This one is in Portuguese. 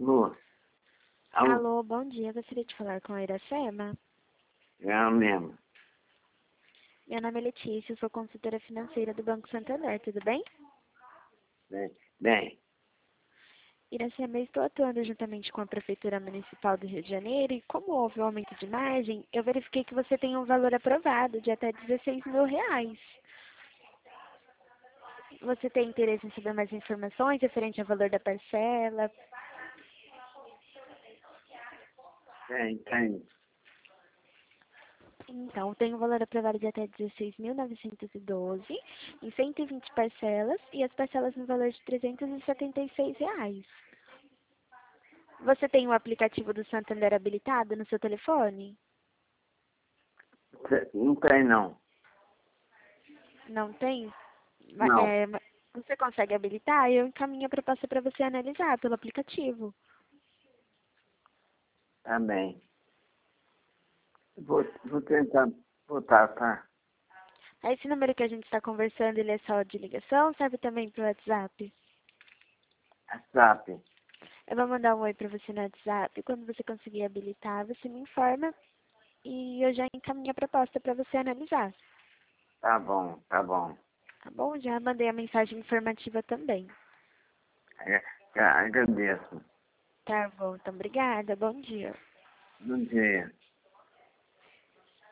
Alô? Alô? Alô, bom dia. Gostaria de falar com a Iracema. É a mesma. Meu nome é Letícia, eu sou consultora financeira do Banco Santander, tudo bem? Bem, Iracema, eu estou atuando juntamente com a Prefeitura Municipal do Rio de Janeiro e como houve um aumento de margem, eu verifiquei que você tem um valor aprovado de até R$ 16.000. Você tem interesse em saber mais informações referente ao valor da parcela? tem. Então, tem um valor aprovado de até 16.912 em 120 parcelas e as parcelas no valor de R$ 376. Você tem o aplicativo do Santander habilitado no seu telefone? Não tem, não. Não tem? Não. Você consegue habilitar? Eu encaminho a proposta para você analisar pelo aplicativo. Tá bem. Vou tentar botar, tá? Esse número que a gente está conversando, ele é só de ligação? Serve também para o WhatsApp? WhatsApp. Eu vou mandar um oi para você no WhatsApp. Quando você conseguir habilitar, você me informa e eu já encaminho a proposta para você analisar. Tá bom, tá bom. Tá bom? Já mandei a mensagem informativa também. Agradeço. Tá bom, então obrigada. Bom dia. Bom dia.